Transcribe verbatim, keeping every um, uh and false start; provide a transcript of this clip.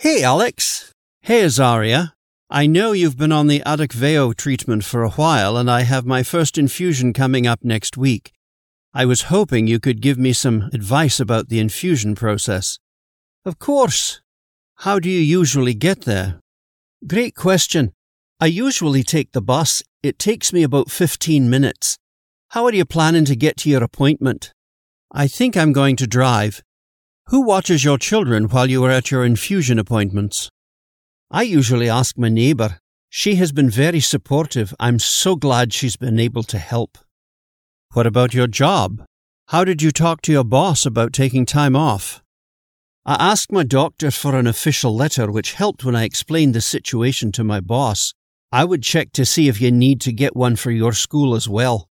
Hey, Alex. Hey, Azaria. I know you've been on the Adakveo treatment for a while, and I have my first infusion coming up next week. I was hoping you could give me some advice about the infusion process. Of course. How do you usually get there? Great question. I usually take the bus. It takes me about fifteen minutes. How are you planning to get to your appointment? I think I'm going to drive. Who watches your children while you are at your infusion appointments? I usually ask my neighbour. She has been very supportive. I'm so glad she's been able to help. What about your job? How did you talk to your boss about taking time off? I asked my doctor for an official letter, which helped when I explained the situation to my boss. I would check to see if you need to get one for your school as well.